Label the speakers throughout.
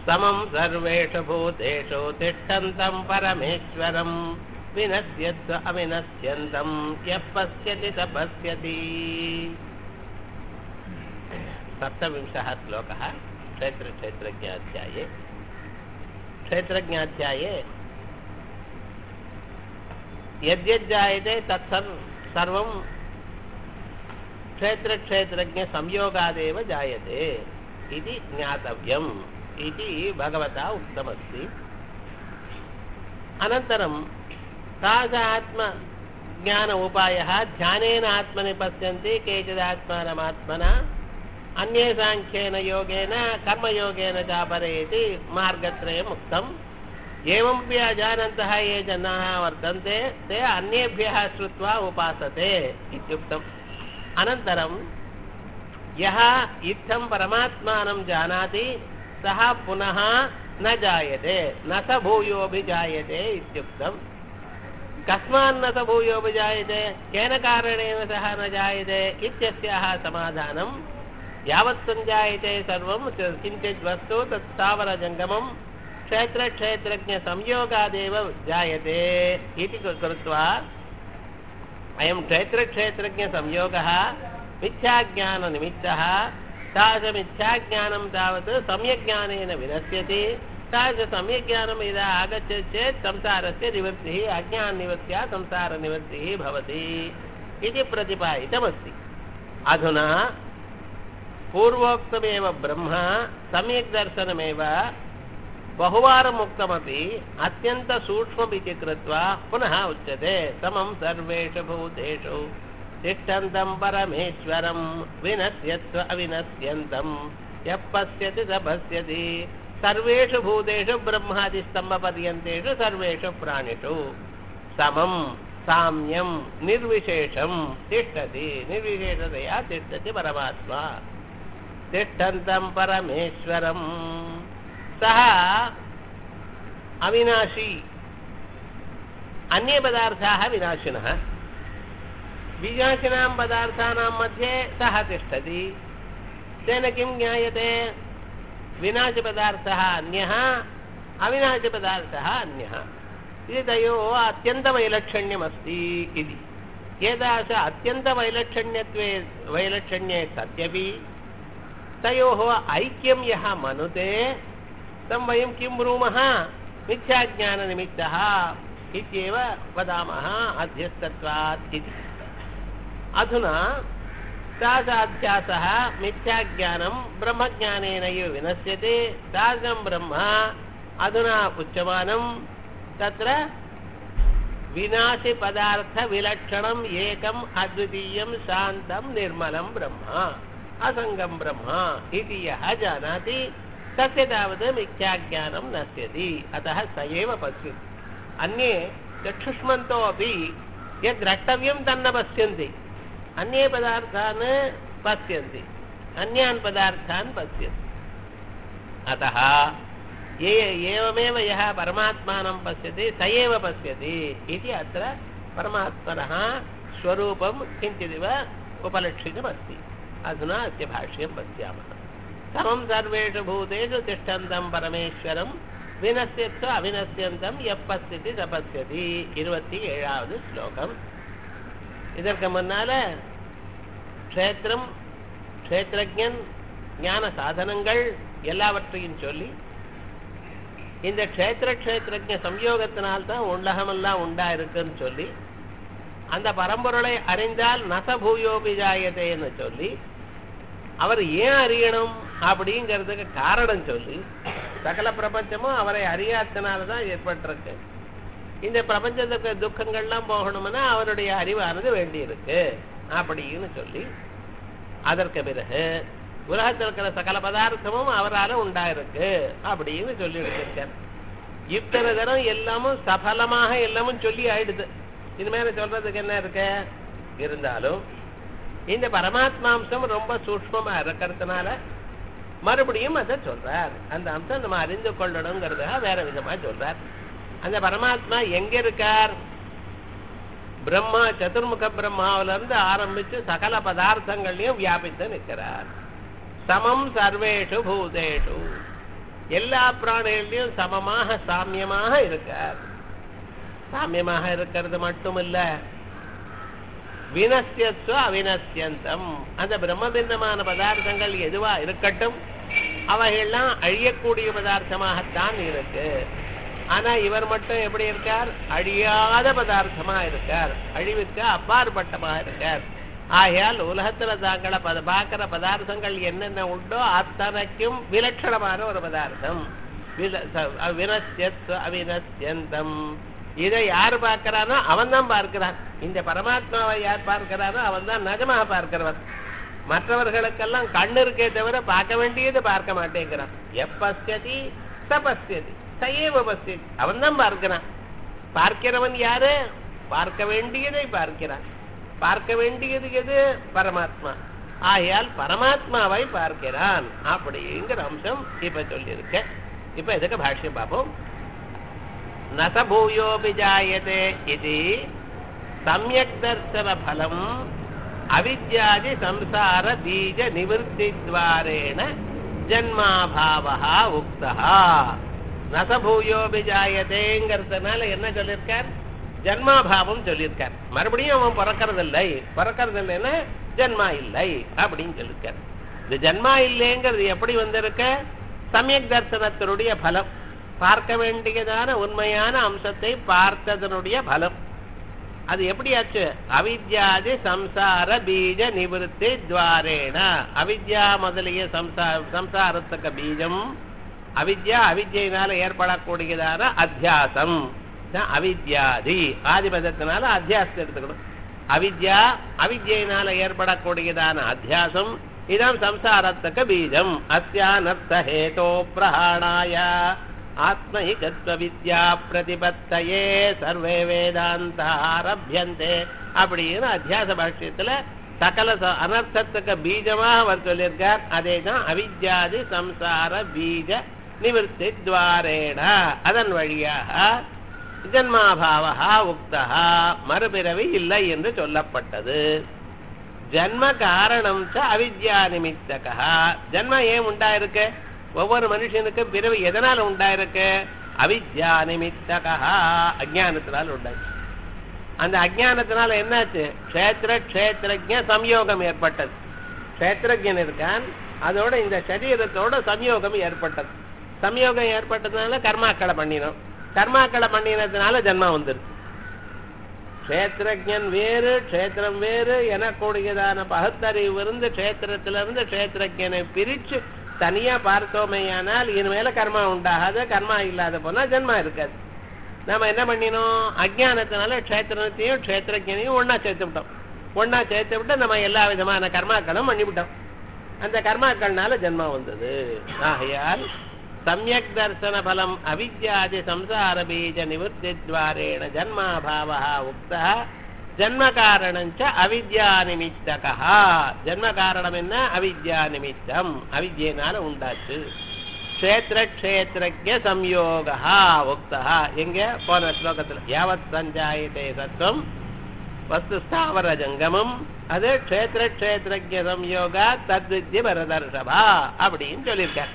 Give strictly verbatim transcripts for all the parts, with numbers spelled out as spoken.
Speaker 1: समं सर्वेषु भूतेषु तिष्ठन्तं परमेश्वरं विनश्यत्स्व अविनश्यन्तं यः पश्यति स पश्यति। सप्तविंशः श्लोकः क्षेत्रक्षेत्रज्ञाध्याये। क्षेत्रज्ञाध्याये यद्यज्जायते तत्सर्व सर्वं क्षेत्रक्षेत्रज्ञ संयोगादेव जायते इति ज्ञातव्यम् इति भगवता उक्तमस्ति। अनन्तरं तास आत्मज्ञान उपायः ध्यानेन आत्मनि पश्यन्ति केचिदात्मानमात्मना अन्ये साङ्ख्येन योगेन कर्मयोगेन चापरे इति मार्गत्रयम् उक्तम्। एवमपि अजानन्तः ये जनाः वर्तन्ते ते अन्येभ्यः श्रुत्वा उपासते इत्युक्तम्। अनन्तरं यः इत्थं परमात्मानं जानाति सः पुनः न जायते न स भूयोऽपि जायते इत्युक्तम्। कस्मान्न स भूयोऽपि जायते केन कारणेन सः न जायते इत्यस्याः समाधानं यावत् सञ्जायते सर्वं किञ्चित् वस्तु तत् स्थावरजङ्गमं क्षेत्रक्षेत्रज्ञसंयोगादेव जायते इति कृत्वा अयं क्षेत्रक्षेत्रज्ञसंयोगः मिथ्याज्ञाननिमित्तः तादृशमिथ्याज्ञानं तावत् सम्यग्ज्ञानेन विनश्यति। तादृशसम्यग्ज्ञानं यदा आगच्छति चेत् संसारस्य निवृत्तिः अज्ञाननिवृत्त्या संसारनिवृत्तिः भवति इति प्रतिपादितमस्ति। अधुना पूर्वोक्तमेव ब्रह्म सम्यग्दर्शनमेव बहुवारम् उक्तमपि अत्यन्तसूक्ष्ममिति कृत्वा पुनः उच्यते। समं सर्वेषु भूतेषु तिष्ठन्तं परमेश्वरं विनश्यत्स्व अविनश्यन्तं यः पश्यति स पश्यति। सर्वेषु भूतेषु ब्रह्मादिस्तम्भपर्यन्तेषु सर्वेषु प्राणिषु समं साम्यं निर्विशेषं तिष्ठति निर्विशेषतया तिष्ठति परमात्मा। तिष्ठन्तं परमेश्वरं सः अविनाशी। अन्ये पदार्थाः विनाशिनः। विनाशिनां पदार्थानां मध्ये सः तिष्ठति। तेन किं ज्ञायते? विनाशिपदार्थः अन्यः अविनाशिपदार्थः अन्यः इति तयोः अत्यन्तवैलक्षण्यमस्ति इति। एतादृश अत्यन्तवैलक्षण्यत्वे वैलक्षण्ये सत्यपि तयोः ऐक्यं यः मनुते तं वयं किं ब्रूमः? मिथ्याज्ञाननिमित्तः इत्येव वदामः अध्यस्तत्वात् इति। अधुना तादृशाध्यासः मिथ्याज्ञानं ब्रह्मज्ञानेन एव विनश्यते। तादृशं ब्रह्म अधुना उच्यमानं तत्र विनाशिपदार्थविलक्षणम् एकम् अद्वितीयं शान्तं निर्मलं ब्रह्म असङ्गं ब्रह्म इति यः जानाति तस्य तावत् मिथ्याज्ञानं नश्यति। अतः स एव पश्यति। अन्ये चक्षुष्मन्तो अपि यद् द्रष्टव्यं तन्न पश्यन्ति। अन्ये पदार्थान् पश्यन्ति अन्यान् पदार्थान् पश्यन्ति। अतः ये एवमेव यः परमात्मानं पश्यति स एव पश्यति इति अत्र परमात्मनः स्वरूपं किञ्चिदिव उपलक्षितमस्ति। अधुना अस्य भाष्यं पश्यामः। समं सर्वेषु भूतेषु तिष्ठन्तं परमेश्वरं विनश्यत्स्व अविनश्यन्तं यः पश्यति स पश्यति। இருபத்தி ஏழாவது ஸ்லோகம். இதற்கு முன்னால க்ஷேத்திரம் க்ஷேத்திரஜன் ஞான சாதனங்கள் எல்லாவற்றையும் சொல்லி இந்த க்ஷேத்திர க்ஷேத்திரஜ சம்யோகத்தினால்தான் உலகமெல்லாம் உண்டா இருக்குன்னு சொல்லி அந்த பரம்பொருளை அறிந்தால் நசபூயோபி ஜாயதேன்னு சொல்லி அவர் ஏன் அறியணும் அப்படிங்கிறதுக்கு காரணம் சொல்லி சகல பிரபஞ்சமும் அவரை அறியாதனால்தான் ஏற்பட்டிருக்கு. இந்த பிரபஞ்சத்துக்கு துக்கங்கள்லாம் போகணும்னா அவருடைய அறிவானது வேண்டியிருக்கு அப்படின்னு சொல்லி அதற்கு பிறகு உலகத்தில் இருக்கிற சகல பதார்த்தமும் அவரால் உண்டாயிருக்கு அப்படின்னு சொல்லி எடுத்திருக்கார். இத்தனை தரம் எல்லாமும் சபலமாக எல்லாமும் சொல்லி ஆயிடுது. இனிமேல சொல்றதுக்கு என்ன இருக்கு? இருந்தாலும் இந்த பரமாத்மாம்சம் ரொம்ப சூக்ஷ்மமா இருக்கிறதுனால மறுபடியும் அதை சொல்றார். அந்த அம்சம் நம்ம அறிந்து கொள்ளணுங்கிறதுக்காக வேற விதமா சொல்றார். அந்த பரமாத்மா எங்க இருக்கார்? பிரம்மா சதுர்முக பிரம்மாவில இருந்து ஆரம்பிச்சு சகல பதார்த்தங்களையும் வியாபித்து நிற்கிறார். சமம் சர்வேஷு பூதேஷு எல்லா பிராணிகளையும் சமமாக சாமியமாக இருக்கார். சாமியமாக இருக்கிறது மட்டுமில்ல, வினஸ்யத்வ அவினஸ்யந்தம். அந்த பிரம்மபிந்தமான பதார்த்தங்கள் எதுவா இருக்கட்டும் அவைகள்லாம் அழியக்கூடிய பதார்த்தமாகத்தான் இருக்கு. ஆனா இவர் மட்டும் எப்படி இருக்கார்? அழியாத பதார்த்தமா இருக்கார், அழிவுக்கு அப்பாற்பட்டமா இருக்கார். ஆகையால் உலகத்துல தாங்களை பார்க்கிற பதார்த்தங்கள் என்னென்ன உண்டோ அத்தனைக்கும் விலட்சணமான ஒரு பதார்த்தம். வினஸ்யத்வ அவினஸ்யந்தம். இதை யாரு பார்க்கிறானோ அவன் தான் பார்க்கிறான். இந்த பரமாத்மாவை யார் பார்க்கிறானோ அவன் தான் நிஜமாக பார்க்கிறவன். மற்றவர்களுக்கெல்லாம் கண்ணு இருக்கே தவிர பார்க்க வேண்டியது பார்க்க மாட்டேங்கிறான். எப்பஸ்யதி சபஸ்யதி சயேவ பஸ்யதி. அவன் தான் பார்க்கிறான். பார்க்கிறவன் யாரு? பார்க்க வேண்டியதை பார்க்கிறான். பார்க்க வேண்டியது எது? பரமாத்மா. ஆகையால் பரமாத்மாவை பார்க்கிறான் அப்படிங்கிற அம்சம் இப்ப சொல்லியிருக்க. இப்ப இதுக்கு பாஷ்யம் பார்ப்போம். நச பூயோபி ஜாயதே இது சம்யக் தர்சன பலம் அவித்யாதி சம்சார பீஜ நிவர்த்தி துவாரேண ஜன்மாபாவஹா உக்தஹா. நச பூயோபி ஜாயதேங்கிறதுனால என்ன சொல்லியிருக்கார்? ஜன்மாபாவம் சொல்லியிருக்கார். மறுபடியும் அவன் பிறக்கறதில்லை, பிறக்கறதில்லைன்னா ஜன்மா இல்லை அப்படின்னு சொல்லியிருக்கார். இந்த ஜன்மா இல்லைங்கிறது எப்படி வந்திருக்க? சமயக் தர்சனத்தினுடைய பலம், பார்க்க வேண்டியதான உண்மையான அம்சத்தை பார்த்ததனுடைய பலம். அது எப்படியாச்சு? அவித்யாதி சம்சார பீஜ நிவர்த்தி துவாரேண. அவித்யா முதலிய சம்சாரத்துக்கு பீஜம் அவித்யா, அவித்யினால ஏற்படக்கூடியதான அத்தியாசம் அவித்யாதி. ஆதிபதத்தினால அத்தியாசத்தை எடுத்துக்கணும். அவித்யா, அவித்யினால ஏற்படக்கூடியதான அத்தியாசம், இதான் சம்சாரத்துக்கு பீஜம். அஸ்யானர்த்த ஹேதோ பிரஹாணாய ஆத்மஹிகத்வ வித்யா பிரதிபத்தயே சர்வே வேதாந்தா ஆரப்யந்தே அப்படின்னு அத்தியாச பாஷ்யத்துல சகல அனர்த்தத்துக்கு பீஜமாக அவர் சொல்லியிருக்கார். அதே தான் அவித்யாதி சம்சார பீஜ நிவர்த்தி துவாரேண. அதன் வழியாக ஜன்மாபாவஹா உக்தஹா, மறுபிறவி இல்லை என்று சொல்லப்பட்டது. ஜன்ம காரணம் ச அவித்யா நிமித்தகா. ஜன்ம ஏன் உண்டாயிருக்கு? ஒவ்வொரு மனுஷனுக்கு பிறவி எதனால உண்டாயிருக்கு? அவித்யா நிமித்தகா, அஜானத்தினால உண்டாச்சு. அந்த அஜானத்தினால என்னாச்சு? க்ஷேத்திர க்ஷேத்திரஜ சம்யோகம் ஏற்பட்டது. க்ஷேத்திரஜன் இருக்கான், அதோட இந்த சரீரத்தோட சம்யோகம் ஏற்பட்டது. சம்யோகம் ஏற்பட்டதுனால கர்மாக்களை பண்ணினோம். கர்மாக்களை பண்ணினதுனால ஜன்மா வந்துருக்கு. க்ஷேத்திரஜன் வேறு க்ஷேத்திரம் வேறு எனக்கூடியதான பகுத்தறிவு இருந்து க்ஷேத்திரத்திலிருந்து க்ஷேத்திரஜனை பிரிச்சு தனியா பார்த்தோமையானால் இனிமேல கர்மா உண்டாகாது. கர்மா இல்லாத போனா ஜன்மா இருக்காது. நாம என்ன பண்ணினோம்? அஜானத்தினால க்ஷேத்திரத்தையும் க்ஷேத்திரஜனையும் ஒன்னா சேர்த்து விட்டோம். ஒன்னா சேர்த்து விட்டு நம்ம எல்லா விதமான கர்மாக்களும் பண்ணிவிட்டோம். அந்த கர்மாக்கள்னால ஜன்மா வந்தது. ஆகையால் சம்யக் தர்சன பலம் அவித்யாதி சம்சார பீஜ நிவர்த்தி துவாரேண ஜன்மாபாவஹா உக்தஹ. ஜன்ம காரணஞ்ச அவித்யா நிமித்தகா. ஜன்ம காரணம் என்ன? அவித்யா நிமித்தம், அவித்யினால உண்டாச்சு. க்ஷேத்திர க்ஷேத்திரஜ சம்யோகா உக்தஹ. எங்க போன ஸ்லோகத்துல யாவத் சஞ்சாயதே சத்வம் வஸ்து ஸ்தாவர ஜங்கமம், அது க்ஷேத்திர க்ஷேத்திரஜ சம்யோகா தத்வித்ய பரதர்ஷபா அப்படின்னு சொல்லியிருக்கார்.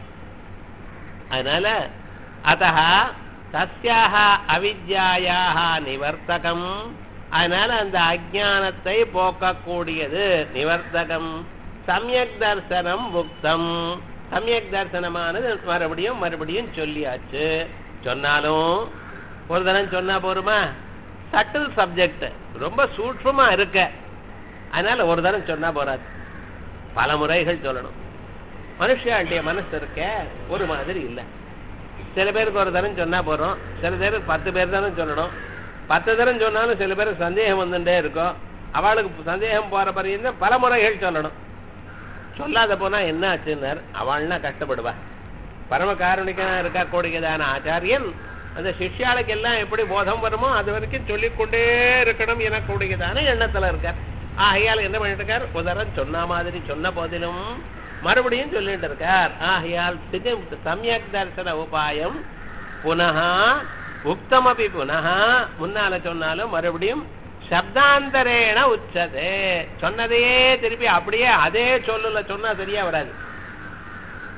Speaker 1: அதனால அதஹ தஸ்யாஹ அவித்யாயாஹ நிவர்த்தகம். அதனால அந்த அஜானத்தை போக்கக்கூடியது நிவர்த்தகம். சம்யக் தர்சனம் முக்தம். சம்யக் தர்சனமானது மறுபடியும் மறுபடியும் சொல்லியாச்சு. சொன்னாலும் ஒரு தரம் சொன்னா போருமா? சட்டில் சப்ஜெக்ட், ரொம்ப சூட்சமா இருக்க. அதனால ஒரு தரம் சொன்னா போறாது, பல முறைகள் சொல்லணும். மனுஷனுடைய மனசு இருக்க ஒரு மாதிரி இல்லை. சில பேருக்கு ஒரு தரம் சொன்னா போறோம், சில பேருக்கு பத்து பேர் தானே சொல்லணும். பத்து தரம் சொன்னாலும் சில பேருக்கு சந்தேகம் வந்துட்டே இருக்கும். அவளுக்கு சந்தேகம் போற பரிந்து பல முறைகள் சொல்லணும். சொல்லாத போனா என்ன ஆச்சுன்னார்? அவள்னா கஷ்டப்படுவா. பரம காரணிக்கா இருக்கக்கூடியதான ஆச்சாரியன் அந்த சிஷ்யாளுக்கு எல்லாம் எப்படி போதம் வருமோ அது வரைக்கும் சொல்லிக்கொண்டே இருக்கணும் எனக்கூடியதான எண்ணத்துல இருக்கார். ஆகையால் என்ன பண்ணிட்டு இருக்கார்? உதரம் சொன்ன மாதிரி சொன்ன போதிலும் மறுபடியும் சொல்லிட்டு இருக்கார். ஆகையால் சம்யக் தர்சன உபாயம் புனஹா உக்தமபி புனஹா, முன்னால சொன்னாலும் மறுபடியும் சப்தாந்தரேன உச்சதே. சொன்னதையே திருப்பி அப்படியே அதே சொல்லுல சொன்னா சரியா வராது.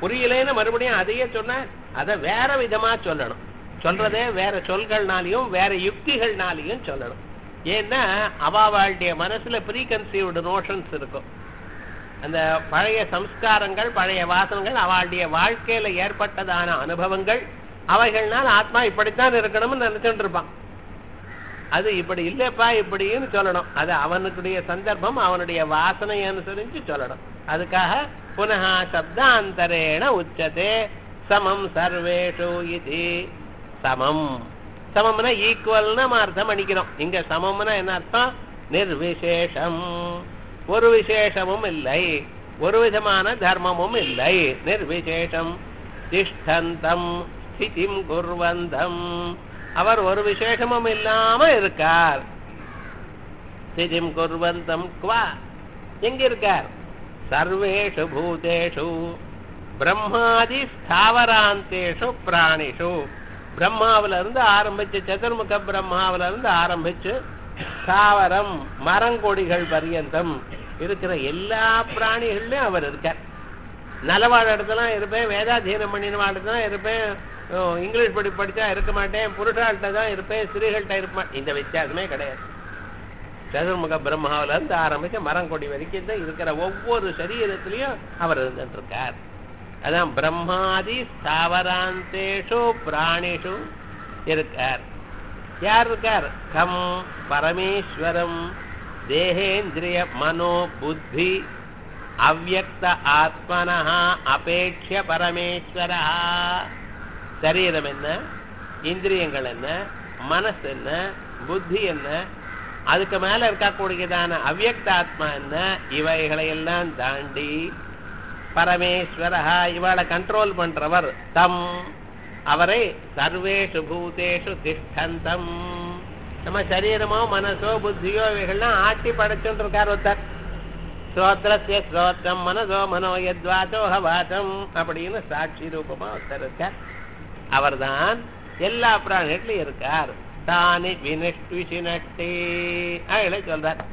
Speaker 1: புரியலேன்னு மறுபடியும் அதையே சொன்ன அதை வேற விதமா சொல்லணும். சொல்றதே வேற சொல்கள்னாலையும் வேற யுக்திகள்னாலையும் சொல்லணும். ஏன்னா அவாவாளுடைய மனசுல ப்ரீ கன்சீவ்டு நோஷன்ஸ் இருக்கும். அந்த பழைய சம்ஸ்காரங்கள் பழைய வாசனங்கள் அவளுடைய வாழ்க்கையில ஏற்பட்டதான அனுபவங்கள் அவைகள்னால் ஆத்மா இப்படித்தான் இருக்கணும்னு நினைச்சுட்டு இருப்பான். அது இப்படி இல்லப்பா இப்படின்னு சொல்லணும். அது அவனுடைய சந்தர்ப்பம் அவனுடைய வாசனை அனுசரிச்சு சொல்லணும். அதுக்காக புனः சப்தாந்தரேண உச்சதே சமம் சர்வேஷு இது. சமம் சமம்னா ஈக்குவல்னு நம்ம அர்த்தம் பண்ணிக்கிறோம். இங்க சமம்னா என்ன அர்த்தம்? நிர்விசேஷம், ஒரு விசேஷமும் இல்லை, ஒரு விதமான தர்மமும் இல்லை. நிர்விசேஷம் திஷ்டந்தம் ஸ்திதிம் குர்வந்தம், அவர் ஒரு விசேஷமும் இல்லாம இருக்கார். ஸ்திதிம் குர்வந்தம் குவா, எங்க இருக்கார்? சர்வேஷு பூதேஷு பிரம்மாதி ஸ்தாவராந்தேஷு பிராணிஷு. பிரம்மாவில இருந்து ஆரம்பிச்சு சதுர்முக பிரம்மாவில இருந்து ஆரம்பிச்சு ஸ்தாவரம் மரங்கொடிகள் பரியந்தம் இருக்கிற எல்லா பிராணிகள்லயும் அவர் இருக்கார். நல்லவாழ இடத்துல இருப்பேன், வேதாதீனம் பண்ணின இடத்துல இருப்பேன், இங்கிலீஷ் படி படிச்சா இருக்க மாட்டேன், புருஷாள்கிட்ட தான் இருப்பேன், ஸ்திரீகள்கிட்ட இருப்பேன். இந்த வித்தியாசமே கிடையாது. சதுர்முக பிரம்மாவில இருந்து ஆரம்பிச்சு மரங்கொடி வரைக்கும் இருக்கிற ஒவ்வொரு சரீரத்திலையும் அவர் இருந்துட்டு இருக்கார். அதான் பிரம்மாதி ஸ்தாவராந்தேஷு பிராணிஷு இருக்கார். யார் இருக்கார்? கம் பரமேஸ்வரம் தேகேந்திரிய மனோ புத்தி அவ்யக்த ஆத்மனஹ அபேட்சிய பரமேஸ்வரஹ. சரீரம் என்ன, இந்திரியங்கள் என்ன, மனசு என்ன, புத்தி என்ன, அதுக்கு மேல இருக்கக்கூடியதான அவ்யக்த ஆத்மா என்ன, இவைகளை எல்லாம் தாண்டி பரமேஸ்வரஹா இவளை கண்ட்ரோல் பண்றவர் தம், அவரை சர்வேஷு பூதேஷு திஷ்டந்தம், நம்ம சரீரமோ மனசோ புத்தியோ இவைகள்லாம் ஆட்டி படைச்சுட்டு இருக்கார் ஒருத்தர். ஸ்ரோத்ரஸ்ய ஸ்ரோத்ரம் மனசோ மனோ யத்வாச்சோ ஹவாச்சம் அப்படின்னு சாட்சி ரூபமா ஒருத்தர் இருக்கார். அவர் தான் எல்லா பிராணிகளும் இருக்கார். தானி வினிஷ்விசினட்டி அகளை சொல்றார்.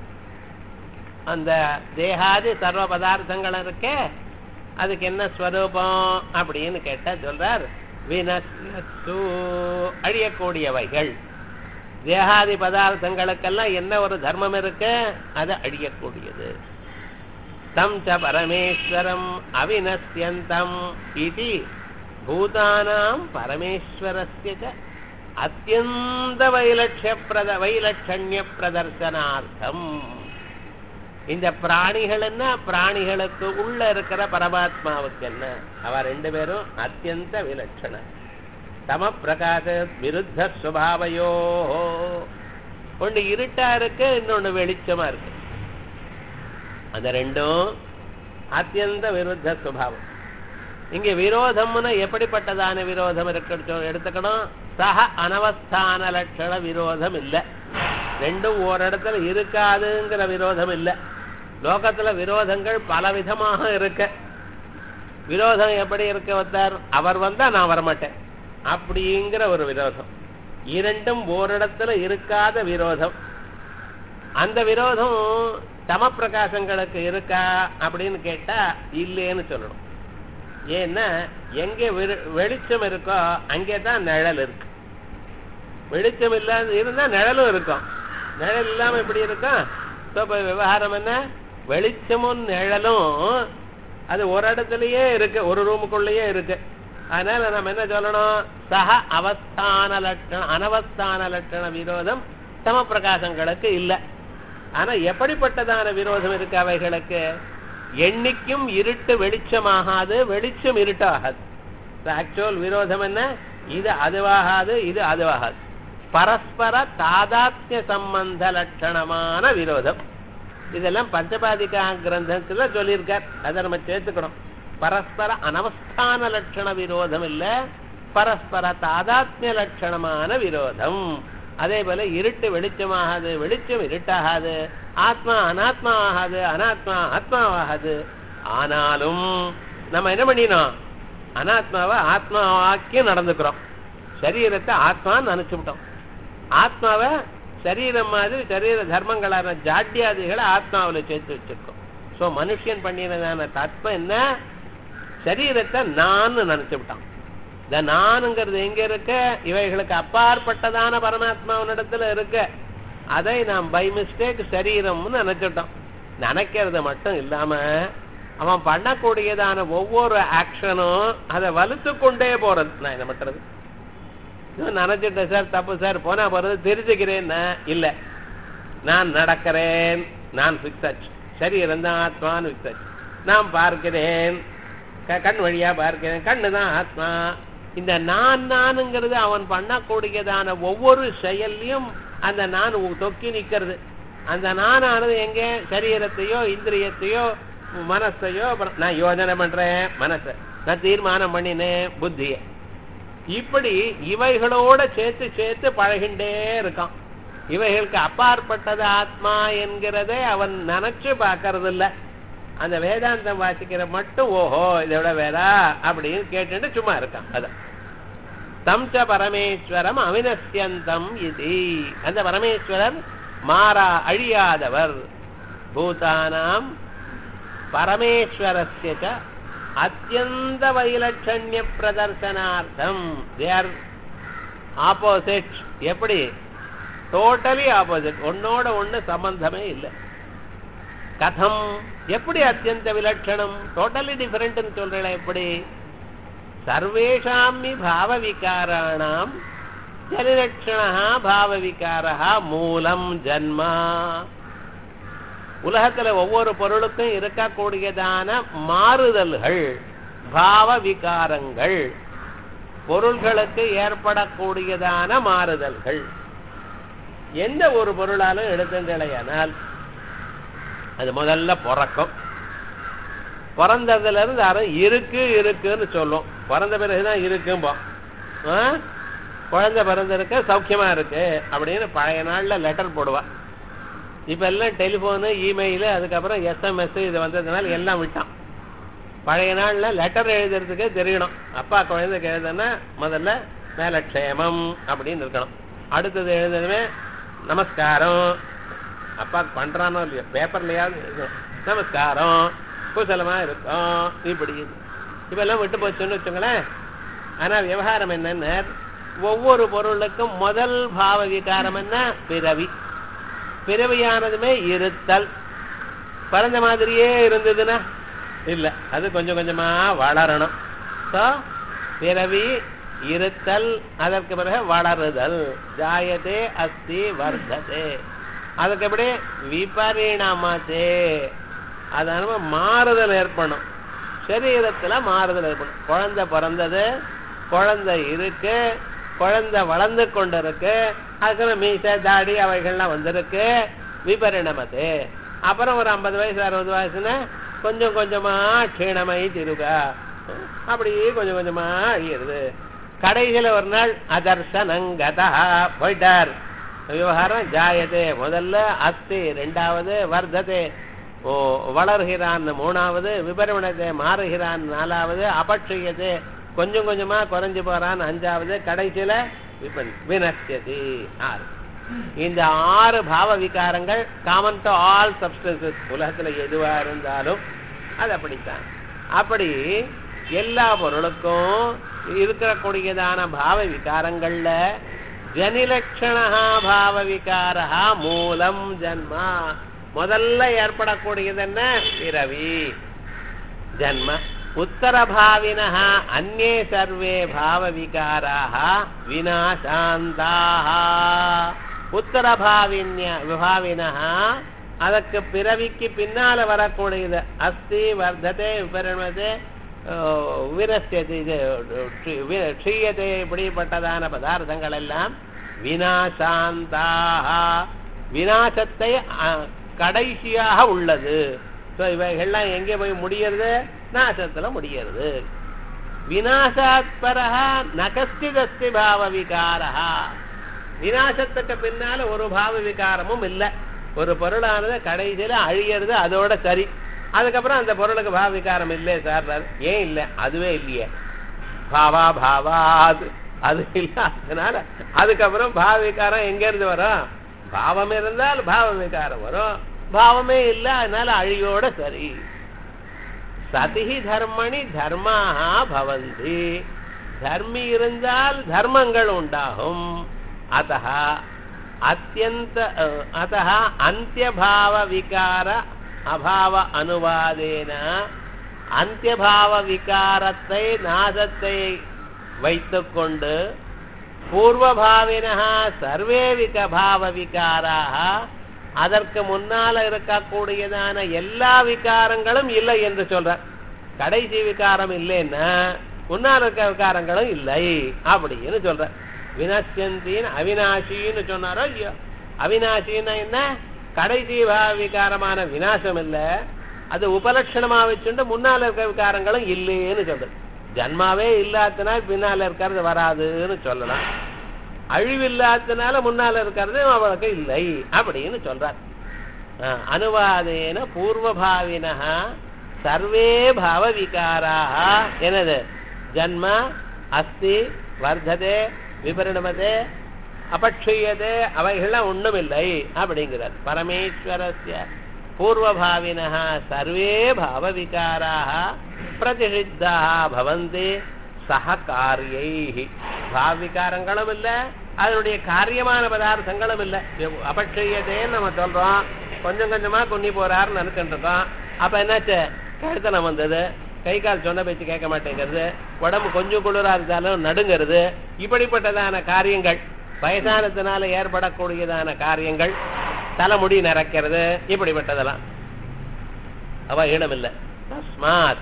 Speaker 1: அந்த தேகாதி சர்வ பதார்த்தங்கள் இருக்கே அதுக்கு என்ன ஸ்வரூபம் அப்படின்னு கேட்டா சொல்றார் வினஸ்னு, அழியக்கூடியவைகள். தேகாதி பதார்த்தங்களுக்கெல்லாம் என்ன ஒரு தர்மம் இருக்கு? அது அழியக்கூடியது. தம் ச பரமேஸ்வரம் அவினஸ்யந்தம் இதி பூதானாம் பரமேஸ்வரஸ்ய ச அத்யந்த வைலட்சிய பிரத வைலட்சண்ய பிரதர்சனார்த்தம். இந்த பிராணிகள் என்ன, பிராணிகளுக்கு உள்ள இருக்கிற பரமாத்மாவுக்கு என்ன, அவ ரெண்டு பேரும் அத்தியந்த விலட்சண தம பிரகாச விருத்த சுபாவையோ. ஒன்று இருட்டா இருக்கு, இன்னொன்னு வெளிச்சமா இருக்கு. அந்த ரெண்டும் அத்தியந்த விருத்த சுபாவம். இங்க விரோதம்னு எப்படிப்பட்டதான விரோதம் இருக்கு எடுத்துக்கணும்? சக அனவஸ்தான லட்சண விரோதம் இல்லை. ரெண்டும் ஓரிடத்துல இருக்காதுங்கிற விரோதம் இல்லை. லோகத்துல விரோதங்கள் பல விதமாக இருக்க. விரோதம் எப்படி இருக்க வந்தார்? அவர் வந்தா நான் வரமாட்டேன் அப்படிங்கிற ஒரு விரோதம். இரண்டும் ஓரிடத்துல இருக்காத விரோதம். அந்த விரோதம் தம பிரகாசங்களுக்கு இருக்கா அப்படின்னு கேட்டா இல்லைன்னு சொல்லணும். ஏன்னா எங்க வெளிச்சம் இருக்கோ அங்கேதான் நிழல் இருக்கு. வெளிச்சம் இல்லாத இருந்தா நிழலும் இருக்கும். நிழல் இல்லாம எப்படி இருக்கும்? விவகாரம் என்ன? வெளிச்சமும் நிழலும் அது ஒரு இடத்துலயே இருக்கு, ஒரு ரூமுக்குள்ளேயே இருக்கு. அதனால நம்ம என்ன சொல்லணும்? சக அவஸ்தான லட்சண அனவஸ்தான லட்சண விரோதம் சம பிரகாசங்களுக்கு இல்லை. ஆனா எப்படிப்பட்டதான விரோதம் இருக்கு அவைகளுக்கு? எண்ணிக்கும் இருட்டு வெளிச்சமாகாது, வெளிச்சம் இருட்டாகாது. ஆக்சுவல் விரோதம் என்ன? இது அதுவாகாது, இது அதுவாகாது. பரஸ்பர தாதாத்ய சம்பந்த லட்சணமான விரோதம். இதெல்லாம் பஞ்சபாதிகா கிரந்தத்துல சொல்லியிருக்கார். அதை நம்ம சேர்த்துக்கணும். பரஸ்பர அனவஸ்தான லட்சண விரோதம் இல்ல, பரஸ்பர தாதாத்மிய லட்சணமான விரோதம். அதே போல இருட்டு வெளிச்சமாகாது, வெளிச்சம் இருட்டாகாது, ஆத்மா அனாத்மா ஆகாது, அனாத்மா ஆத்மாவாகாது. ஆனாலும் நம்ம என்ன பண்ணினோம்? அனாத்மாவை ஆத்மாவாக்கியம் நடந்துக்கிறோம். சரீரத்தை ஆத்மான்னு நினைச்சுட்டோம். ஆத்மாவை சரீரம் மாதிரி சரீர தர்மங்களான ஜாட்டியாதிகளை ஆத்மாவில் சேர்த்து வச்சிருக்கோம். ஸோ மனுஷன் பண்ணினதான தத்துவம் என்ன? சரீரத்தை நான் நினைச்சு விட்டான். இந்த நானுங்கிறது எங்க இருக்க? இவைகளுக்கு அப்பாற்பட்டதான பரமாத்மாவினிடத்துல இருக்க. அதை நாம் பை மிஸ்டேக் சரீரம்னு நினைச்சிட்டோம். நினைக்கிறது மட்டும் இல்லாம அவன் பண்ணக்கூடியதான ஒவ்வொரு ஆக்ஷனும் அதை வலுத்து கொண்டே போறது. நான் என்ன பண்றது? நினைச்சிட்டேன் சார், தப்பு சார், போனா போறது தெரிஞ்சுக்கிறேன் இல்ல. நான் நடக்கிறேன், நான் பிக்ஸாச்சு. சரீரம் தான் ஆத்மான்னு பிக்ஸாச்சு. நான் பார்க்கிறேன், கண் வழியா பார்க்கிறேன், கண்ணு தான் ஆத்மா. இந்த நான் நானுங்கிறது அவன் பண்ணக்கூடியதான ஒவ்வொரு செயல்லையும் அந்த நான் தொக்கி நிக்கிறது. அந்த நானானது எங்க? சரீரத்தையோ இந்திரியத்தையோ மனசையோ. நான் யோஜனை பண்றேன் மனசை, நான் தீர்மானம் பண்ணினேன் புத்திய. இப்படி இவைகளோட சேர்த்து சேர்த்து பழகின்றே இருக்கான். இவைகளுக்கு அப்பாற்பட்டது ஆத்மா என்கிறதை அவன் நினைச்சு பார்க்கறது இல்ல. அந்த வேதாந்தம் வாசிக்கிற மட்டும் ஓஹோ இதோட வேறா அப்படின்னு கேட்டு சும்மா இருக்கான். அதான் தம்ச பரமேஸ்வரம் அவினஸ்யந்தம் இது. அந்த பரமேஸ்வரர் மாறா அழியாதவர். பூதானாம் பரமேஸ்வரஸ்ய அத்யந்த வைலட்சண்ய பிரதர்சனார்த்தம். They are opposite. எப்படி? டோட்டலி ஆப்போசிட், ஒன்னோட ஒண்ணு சம்பந்தமே இல்லை. கதம்? எப்படி அத்தியந்த விலட்சணம்? டோட்டலி டிஃபரெண்ட் சொல்றேன். எப்படி? சர்வேஷாமி பாவ விகாராணாம் ஜனிலட்சணா பாவ விகாரா மூலம் ஜன்மா. உலகத்துல ஒவ்வொரு பொருளுக்கும் இருக்கக்கூடியதான மாறுதல்கள் பாவ விகாரங்கள், பொருள்களுக்கு ஏற்படக்கூடியதான மாறுதல்கள். எந்த ஒரு பொருளாலும் எடுத்துங்களையானால் அது முதல்ல பிறக்கும். பிறந்ததுல இருந்து யாரும் இருக்கு இருக்குன்னு சொல்லும். பிறந்த பிறகுதான் இருக்கும்போம். குழந்தை பிறந்திருக்க சௌக்கியமா இருக்கு அப்படின்னு பழைய நாள்ல லெட்டர் போடுவா. இப்ப எல்லாம் டெலிபோனு, இமெயிலு, அதுக்கப்புறம் எஸ்எம்எஸ் இது வந்ததுனால எல்லாம் விட்டான். பழைய நாள்ல லெட்டர் எழுதுறதுக்கே தெரியணும். அப்பா குழந்தைக்கு எழுதுனா முதல்ல மேல க்ஷேமம் அப்படின்னு இருக்கணும். அடுத்தது எழுதுனவே நமஸ்காரம். அப்பா பண்றானோ இல்லையோ பேப்பர்லயாவது நமஸ்காரம், குசலமா இருக்கும். இப்படி இப்ப எல்லாம் விட்டு போச்சுன்னு வச்சுங்களேன். ஆனா விவகாரம் என்னன்னு, ஒவ்வொரு பொருளுக்கும் முதல் பாவ விகாரம் என்ன? பிறவி. பிறவியானதுமே இருத்தல். பிறந்த மாதிரியே இருந்ததுன்னா இல்ல, அது கொஞ்சம் கொஞ்சமா வளரணும். பிறவி, இருத்தல், அதற்கு பிறகு வளருதல். ஜாயதே அஸ்தி வர்த்ததே. அதுக்கு எப்படி? விபரிணாமத்தே. அதனால மாறுதல் ஏற்படும். சரீரத்துல மாறுதல் ஏற்படும். குழந்தை பிறந்தது, குழந்தை இருக்கு, குழந்தை வளர்ந்து கொண்டு இருக்கு, அதுக்கப்புறம் மீசை தாடி அவைகள்லாம் வந்திருக்கு. விபரிணமத்தே. அப்புறம் ஒரு ஐம்பது வயசு அறுபது வயசுன்னா கொஞ்சம் கொஞ்சமா க்ஷீணமாயி திருக்கா, அப்படியே கொஞ்சம் கொஞ்சமா அழியிறது. கடைசியில ஒரு நாள் அதர்சனங்கதா போயிட்டார். விவகாரம் ஜாயதே முதல்ல, அஸ்தி ரெண்டாவது, வர்த்ததே ஓ வளர்கிறான் மூணாவது, விபரமணத்தை மாறுகிறான் நாலாவது, அபட்சியதே கொஞ்சம் கொஞ்சமா குறைஞ்சு போறான் அஞ்சாவது, கடைசியில வினஷ்யதி ஆறு. இந்த ஆறு பாவ விகாரங்கள் காமன் டு ஆல் சப்ஸ்டன்சஸ். உலகத்துல எதுவா இருந்தாலும் அது அப்படித்தான். அப்படி எல்லா பொருளுக்கும் இருக்கக்கூடியதான பாவ விகாரங்கள்ல ஜனிலட்சணா பாவ விகாரா மூலம் ஜன்மா. முதல்ல ஏற்படக்கூடியது என்ன? பிறவி, ஜன்ம. உத்தரபாவின அந்நே சர்வே பாவ விகாராக விநாசாந்தாக. உத்தரபாவின்ய விபாவின அதற்கு பிறவிக்கு பின்னால வரக்கூடியது அஸ்தி வர்த்ததே விபரிணமதே வினஷ்யதி க்ஷீயதே இப்படிப்பட்டதான பதார்த்தங்கள் எல்லாம் விநாசாந்தாக, விநாசத்தை கடைசியாக உள்ளது. இவைகள்லாம் எங்கே போய் முடியறது? நாசத்துல முடியறது. விநாசாத்பரஹ நகஸ்திதஸ்தி பாவ விகாரஹா. விநாசத்துக்கு பின்னால ஒரு பாவ விகாரமும் இல்லை. ஒரு பொருளானது கடைசியில அழியறது, அதோட சரி. அதுக்கப்புறம் அந்த பொருளுக்கு பாவ விகாரம் இல்லை சார். ஏன் இல்லை? அதுவே இல்லையே. பாவா பாவா அது அது இல்லை. அதனால அதுக்கப்புறம் பாவ விகாரம் எங்க இருந்து வரும்? பாவம் இருந்தால் பாவ விகாரம் வரும். பாவமே இல்லை, அதனால அழியோட சரி. சதிஹி தர்மணி தர்மாக பவந்தி. தர்மி இருந்தால் தர்மங்கள் உண்டாகும். அதஹ அத்யந்த அதஹ அந்தியபாவ விகார அபாவ அனுவாதேன அந்தியபாவ விகாரத்தை நாசத்தை வைத்துக்கொண்டு பூர்வபாவினஹ சர்வே விகபாவ விகாராக அதற்கு முன்னால இருக்கக்கூடியதான எல்லா விகாரங்களும் இல்லை என்று சொல்றார். கடைசி விகாரம் இல்லைன்னா முன்னால் இருக்க விகாரங்களும் இல்லை அப்படின்னு சொல்ற. வினஷ்யந்தின்னு அவினாஷின்னு சொன்னாரோ இல்லையோ. அவினாஷின்னா என்ன? கடைசி விகாரமான விநாசம் இல்லை, அது உபலட்சணமா வச்சுட்டு முன்னால இருக்க விகாரங்களும் இல்லைன்னு சொல்றது. ஜன்மாவே இல்லாதனால பின்னால இருக்கிறது வராதுன்னு சொல்லலாம். அழிவில்லாதனால முன்னால இருக்கிறது அவளுக்கு இல்லை அப்படின்னு சொல்றார். அனுவாதேன பூர்வபாவினா சர்வே பாவ விகாராக எனது ஜன்ம அஸ்தி வர்த்ததே விபரிணமதே அபக்ஷயதே அவைகள்லாம் ஒண்ணுமில்லை அப்படிங்கிறார். பரமேஸ்வரஸ்ய பூர்வபாவினः சர்வே பாவ விகாராக பிரதிஷித்தாः பவந்தி சஹ காரியைஹி. பாவ விகாரங்களும் இல்லை, அதனுடைய காரியமான பதார்த்தங்களும் இல்லை. அபக்ஷயதேன்னு நம்ம சொல்றோம், கொஞ்சம் கொஞ்சமா கொன்னி போறாருன்னு நினைச்சுட்டு இருக்கோம். அப்ப என்னாச்சு? கழுத்தனம் வந்தது, கை கால் சொன்ன பேச்சு கேட்க மாட்டேங்கிறது, உடம்பு கொஞ்சம் குளிரா இருந்தாலும் நடுங்கிறது. இப்படிப்பட்டதான காரியங்கள், வயசானத்தினால ஏற்படக்கூடியதான காரியங்கள், தலைமுடி நிறைக்கிறது, இப்படிப்பட்டதெல்லாம் அவ இடமில்லை. தஸ்மாத்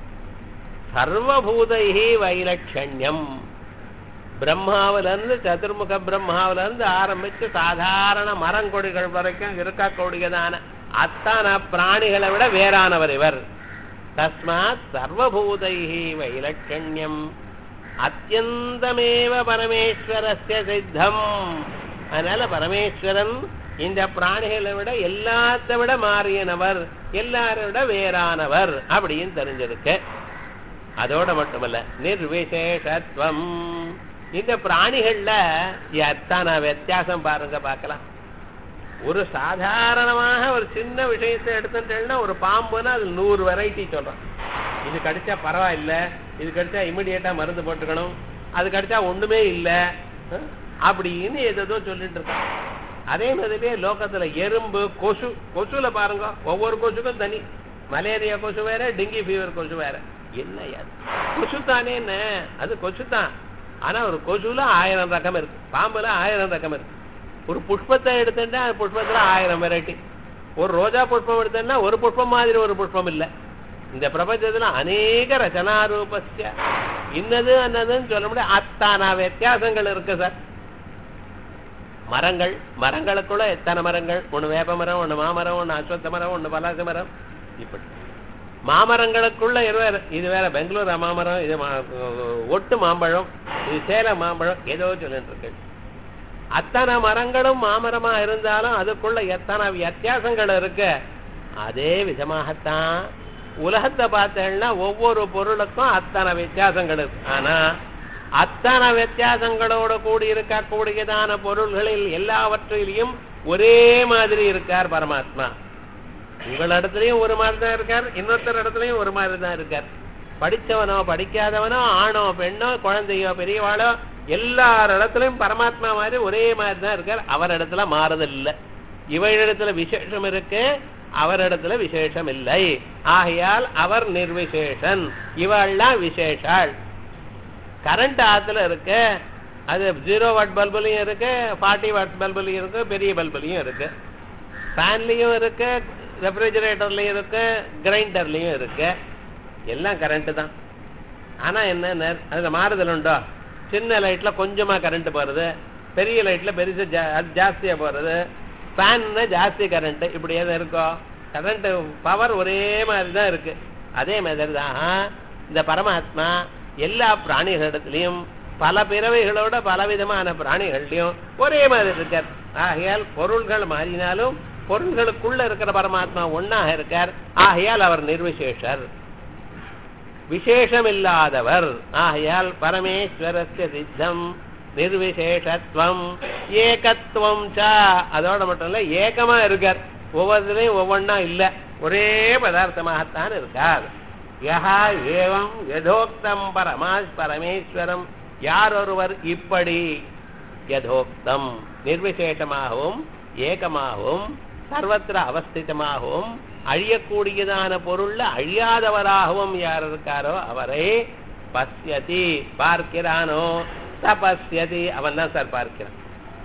Speaker 1: சர்வபூதைஹி வைலட்சண்யம். பிரம்மாவிலிருந்து சதுர்முக பிரம்மாவிலிருந்து ஆரம்பிச்சு சாதாரண மரங்கொடிகள் வரைக்கும் இருக்கக்கூடியதான அத்தனை பிராணிகளை விட வேறானவர் இவர். தஸ்மாத் சர்வபூதைஹி வைலட்சண்யம் அத்யந்தமேவ பரமேஸ்வரஸ்ய சித்தம். அதனால பரமேஸ்வரன் இந்த பிராணிகளை விட எல்லாத்த விட மாறியனவர், எல்லாரை விட வேறானவர் அப்படின்னு தெரிஞ்சிருக்கு. அதோட மட்டுமல்ல, நிர்விசேஷத்துவம். இந்த பிராணிகள்ல எத்தனை வித்தியாசம் பாருங்க, பார்க்கலாம். ஒரு சாதாரணமாக ஒரு சின்ன விஷயத்தை எடுத்துட்டேன்னா, ஒரு பாம்புன்னா அது நூறு வெரைட்டி சொல்றோம். இது கடிச்சா பரவாயில்ல, இது கடிச்சா இமிடியேட்டா மருந்து போட்டுக்கணும், அது கடிச்சா ஒண்ணுமே இல்லை அப்படின்னு ஏதோ சொல்லிட்டு இருக்கான். அதே மாதிரியே லோகத்துல எறும்பு, கொசு, கொசுல பாருங்க, ஒவ்வொரு கொசுக்கும் தனி. மலேரியா கொசு வேற, டெங்கி ஃபீவர் கொசு வேற. என்ன கொசு தானே, என்ன அது கொசு தான். ஆனா ஒரு கொசுல ஆயிரம் ரகம் இருக்கு, பாம்புல ஆயிரம் ரகம் இருக்கு. ஒரு புஷ்பத்தை எடுத்துட்டா அந்த புஷ்பத்துல ஆயிரம் வெரைட்டி. ஒரு ரோஜா புஷ்பம் எடுத்தா ஒரு புஷ்பம் மாதிரி ஒரு புஷ்பம் இல்லை. இந்த பிரபஞ்சத்துல அநேக ரச்சனா ரூபஸ்ய இன்னது அன்னதுன்னு சொல்ல முடியாது, அத்தான வித்தியாசங்கள் இருக்கு சார். மரங்கள், மரங்களுக்குள்ள எத்தனை மரங்கள், ஒண்ணு வேப்ப மரம், ஒண்ணு மாமரம், ஒண்ணு அஸ்வத்த மரம், ஒண்ணு பலாச மரம். இப்படி மாமரங்களுக்குள்ள இருவேற. இது வேற பெங்களூர் மாமரம், இது ஒட்டு மாம்பழம், இது சேலம் மாம்பழம், ஏதோ சொல்லிட்டு இருக்கு. அத்தனை மரங்களும் மாமரமா இருந்தாலும் அதுக்குள்ள எத்தனை வித்தியாசங்கள் இருக்கு. அதே விதமாகத்தான் உலகத்தை பார்த்தேன்னா ஒவ்வொரு பொருளுக்கும் அத்தனை வித்தியாசங்கள் இருக்கு. ஆனா அத்தனை வித்தியாசங்களோட கூடி இருக்கக்கூடியதான பொருள்களில் எல்லாவற்றிலையும் ஒரே மாதிரி இருக்கார் பரமாத்மா. உங்களிடத்துலயும் ஒரு மாதிரி தான் இருக்கார், இன்னொருத்தர் இடத்துலயும் ஒரு மாதிரி தான் இருக்கார். படித்தவனோ படிக்காதவனோ, ஆணோ பெண்ணோ, குழந்தையோ பெரியவாளோ, எல்லார் இடத்துலயும் பரமாத்மா மாதிரி ஒரே மாதிரி தான் இருக்கார். அவர் இடத்துல மாறுதல் இல்லை. இவரிடத்துல விசேஷம் இருக்கு, அவரிடத்துல விசேஷம் இல்லை. ஆகையால் அவர் நிர்விசேஷன், இவள்லாம் விசேஷாள். கரண்ட் ஆத்துல இருக்கு, அது ஜீரோ வாட் பல்புலையும் இருக்கு, ஃபார்ட்டி வாட் பல்புலையும் இருக்கு, பெரிய பல்புலையும் இருக்கு, ஃபேன்லயும் இருக்கு, ரெஃப்ரிஜரேட்டர்லயும் இருக்கு, கிரைண்டர்லயும் இருக்கு. எல்லாம் கரண்ட் தான். ஆனா என்ன, அதுல மாறுதல் உண்டோ? சின்ன லைட்ல கொஞ்சமா கரண்ட் போறது, பெரிய லைட்ல பெருசு ஜாஸ்தியா போறது, ஃபேன்னா ஜாஸ்தி கரண்ட், இப்படி எதுவும் இருக்கோ? கரண்ட் பவர் ஒரே மாதிரி தான் இருக்கு. அதே மாதிரி தான் இந்த பரமாத்மா எல்லா பிராணிகளிடத்திலையும் பல பிறவைகளோட பலவிதமான பிராணிகள்லையும் ஒரே மாதிரி இருக்கார். ஆகையால் பொருள்கள் மாறினாலும் பொருள்களுக்குள்ள இருக்கிற பரமாத்மா ஒன்னாக இருக்கார். ஆகையால் அவர் நிர்விசேஷர், விசேஷம் இல்லாதவர். ஆகையால் பரமேஸ்வரஸ்ய சித்தம் நிர்விசேஷத்துவம் ஏகத்துவம் ச. அதோட மட்டும் இல்ல, ஏகமா இருக்கார். ஒவ்வொருத்திலையும் ஒவ்வொன்னா இல்ல, ஒரே பதார்த்தமாகத்தான் இருக்கார். யஹா ஏவம் யதோக்தம் பரமாஸ் பரமேஸ்வரம், யாரொருவர் இப்படி யதோக்தம் நிர்விசேஷமாகவும் ஏகமாகவும் சர்வத்திர அவஸ்திதமாகவும் அழியக்கூடியதான பொருள்ல அழியாதவராகவும் யார் இருக்காரோ அவரை பஸ்யதி பார்க்கிறானோ, தபஸ்யதி அவன் தான் சார் பார்க்கிறான்.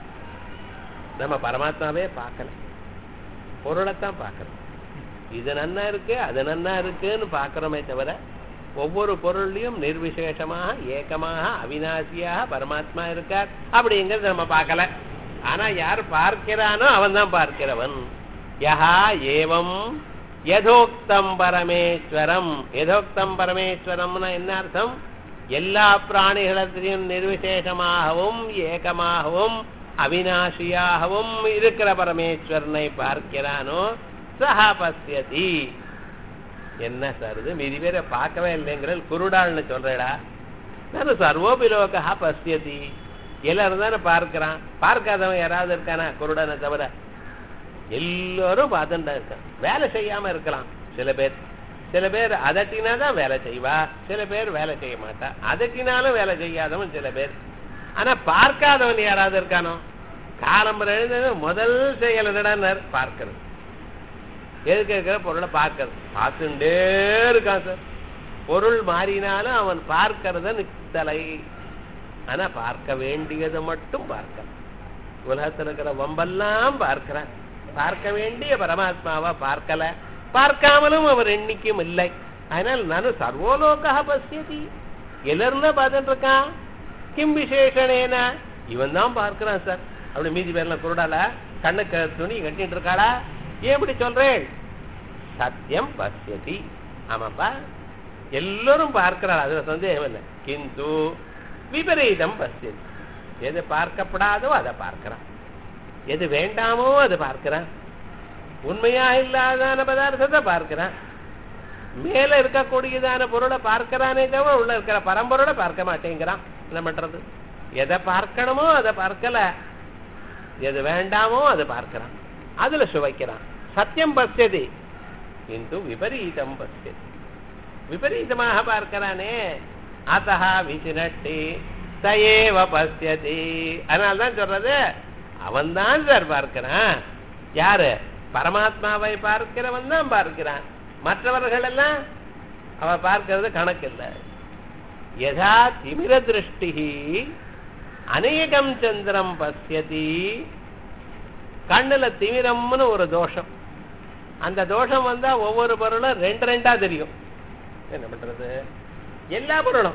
Speaker 1: நம்ம பரமாத்மாவே பார்க்கல, பொருளைத்தான் பார்க்கறோம். இது நன்னா இருக்கு அது நன்னா இருக்குன்னு பார்க்கிறோமே தவிர ஒவ்வொரு பொருள்லையும் நிர்விசேஷமாக ஏகமாக அவிநாசியாக பரமாத்மா இருக்கார் அப்படிங்கிறது நம்ம பார்க்கல. ஆனா யார் பார்க்கிறானோ அவன் தான் பார்க்கிறவன். யஹா ஏவம் யதோக்தம் பரமேஸ்வரம். யதோக்தம் பரமேஸ்வரம்னா என்ன அர்த்தம்? எல்லா பிராணிகளத்தையும் நிர்விசேஷமாகவும் ஏகமாகவும் அவிநாசியாகவும் இருக்கிற பரமேஸ்வரனை பார்க்கிறானோ சஹா பஸ்யதி. என்ன சார் இது மீதி பேரை பார்க்கவே இல்லைங்கிற குருடாள்னு சொல்றடா. நான் சர்வோபிலோகா பஸ்யதி, எல்லாரும் தானே பார்க்கிறான். பார்க்காதவன் யாராவது இருக்கானா குருடனை தவிர? எல்லாரும் பார்த்துட்டா இருக்கான். வேலை செய்யாம இருக்கலாம் சில பேர். சில பேர் அதட்டினா தான் வேலை செய்வா, சில பேர் வேலை செய்ய மாட்டா. அதட்டினாலும் வேலை செய்யாதவன் சில பேர். ஆனா பார்க்காதவன் யாராவது இருக்கானோ? காலம்பரம் எழுந்தது முதல் செயல் என்னடான்னார் பார்க்கிறது. எதுக்கு இருக்கிற பொருளை பார்க்கறது. பார்த்துட்டே இருக்கான் சார். பொருள் மாறினாலும் அவன் பார்க்கறத நித்தலை. ஆனா பார்க்க வேண்டியதை மட்டும் பார்க்க. உலகத்தில் இருக்கிற வம்பெல்லாம் பார்க்கிறான். பார்க்க வேண்டிய பரமாத்மாவா பார்க்கல, பார்க்காமலும் அவர் எண்ணிக்கும் இல்லை. அதனால் நானும் சர்வோலோகா பஸ்யதி, எல்லாரும் தான் பார்த்துட்டு இருக்கான். கிம் விசேஷனேன இவன் தான் பார்க்கிறான் சார். அப்படி மீதி பேர்லாம் குருடால கண்ணுக்கு துணி கட்டிட்டு இருக்காளா? ஏன் இப்படி சொல்றேன்? சத்தியம் பஸ்யதி. ஆமாப்பா எல்லாரும் பார்க்கிறாள், அதுல சந்தேகம் இல்லை. கிந்து விபரீதம் பஸ்யதி. எது பார்க்கப்படாதோ அதை பார்க்கிறான், எது வேண்டாமோ அதை பார்க்கிறான். உண்மையா இல்லாதான பதார்த்தத்தை பார்க்கிறான். மேல இருக்கக்கூடியதான பொருளை பார்க்கிறானே தவிர உள்ள இருக்கிற பரம்பொருளை பார்க்க மாட்டேங்கிறான். என்ன பண்றது? எதை பார்க்கணுமோ அதை பார்க்கல, எது வேண்டாமோ அதை பார்க்கிறான், அதுல சுவைக்கிறான். சத்தியம் பஸ்யதி கிந்து விபரீதம் பஸ்யதி. விபரீதமாக பார்க்கிறானே. அத்தஹா விசினட்டி சயேவ பஸ்யதி. அதனால்தான் சொல்றது அவன் தான் சார் பார்க்கிறான். யாரு? பரமாத்மாவை பார்க்கிறவன் தான் பார்க்கிறான். மற்றவர்கள் எல்லாம் அவ பார்க்கிறது கணக்கு இல்லை. யதா திமிர திருஷ்டி அநேகம் சந்திரம் பஸ்யதி. கண்ணுல திமிரம்னு ஒரு தோஷம். அந்த தோஷம் வந்தா ஒவ்வொரு பொருளும் ரெண்டு ரெண்டா தெரியும். என்ன பண்றது? எல்லா பொருளும்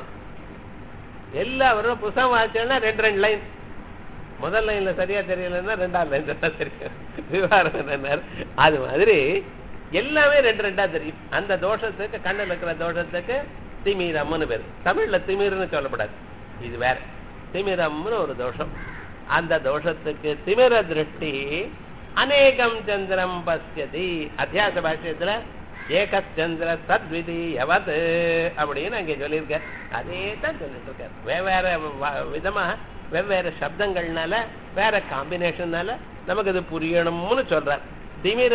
Speaker 1: எல்லா பொருளும் புதுசாக வாசிச்சோம்னா ரெண்டு ரெண்டு லைன். முதல் லைன்ல சரியா தெரியலன்னா ரெண்டாவது லைன் சரியா தெரியும். விவகாரம் என்ன? அது மாதிரி எல்லாமே ரெண்டு ரெண்டா தெரியும். அந்த தோஷத்துக்கு கண்ணில் இருக்கிற தோஷத்துக்கு திமிரம்னு பேரு. தமிழ்ல திமிர்னு சொல்லப்படாது, இது வேற. திமிரம்னு ஒரு தோஷம். அந்த தோஷத்துக்கு திமிர திருஷ்டி அநேகம் சந்திரம் பஸ்யதி. அத்தியாச பாஷ்யத்துல ஏகச்சந்திர சத்விதி யவத் அப்படின்னு அங்கே சொல்லியிருக்க. அதே தான் சொல்லிட்டு இருக்காரு. வெவ்வேறு விதமா வெவ்வேறு சப்தங்கள்னால வேற காம்பினேஷன்னால நமக்கு அது புரியணும்னு சொல்றார். திமிர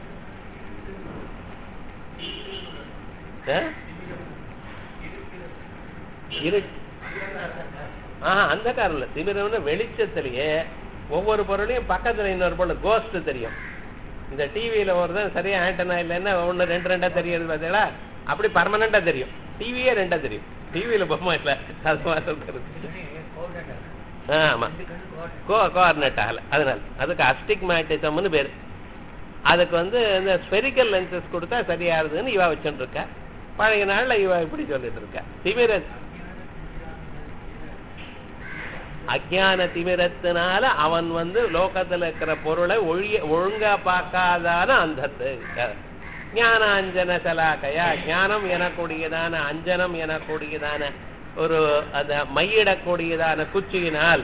Speaker 1: ஆஹ் அந்த காரணம் திமிரம்னு வெளிச்சத்திலேயே ஒவ்வொரு பொருளையும் பக்கத்துல இன்னொரு பொருள் கோஸ்ட் தெரியும். இந்த டிவியில ஒருதான் சரியா ஆண்டனா இல்லைன்னா ஒண்ணு ரெண்டு ரெண்டா தெரியுது பார்த்தீங்களா? அப்படி பர்மனண்டா தெரியும். டிவியே ரெண்டா தெரியும். டிவியில பொம்மை இல்லை, அது மாதிரி. ஆமா, கோ கோஆர்டினேட் ஆகல. அதனால அதுக்கு அஸ்டிக்மேட்டிசம்னு பேரு. அதுக்கு வந்து இந்த ஸ்பெரிக்கல் லென்சஸ் கொடுத்தா சரியாருதுன்னு இவா வச்சுட்டு இருக்கா. பழைய நாள்ல இவ இப்படி சொல்லிட்டு இருக்கா. திமிர அஜான திமிரத்தினால அவன் வந்து லோகத்துல இருக்கிற பொருளை ஒழிய ஒழுங்கா பார்க்காதான அந்த ஞான அஞ்சன சலாக்கையா ஞானம் எனக்கூடியதான அஞ்சனம் எனக்கூடியதான ஒரு அத மையிடக்கூடியதான குச்சியினால்